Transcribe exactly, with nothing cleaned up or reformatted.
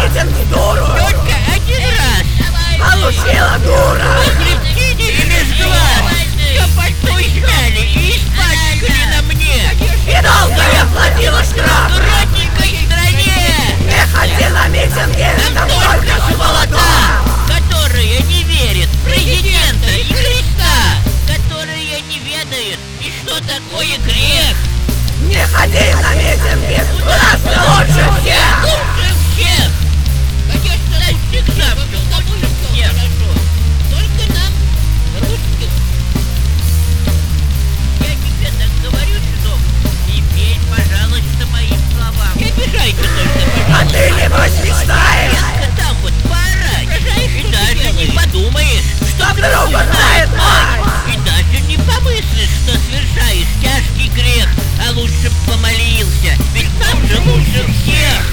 митинг с дуру! Только один раз! Получила дура! Хребтине или с глаз! Все пальто сняли и испачкали на мне! И долго я платила штраф! В родненькой стране! Не ходи на митинги! Там только сволота! Которые не верят в президента и Христа! Которые не ведают, и что такое грех! Не ходи на митинги! У нас все лучше всех! Лучше всех! Конечно, лучше нам, все лучше всех! Только нам, русским. Я тебе так говорю, сынок, и верь, пожалуйста, моим словам. Не обижайся только, А пожалуйста. ты небось мечтаешь? Только так вот поорать, и даже не подумаешь, что Что другой друга знает мать! и даже не помыслишь, что совершаешь тяжкий грех, а лучше б помолился, ведь нам же лучше всех.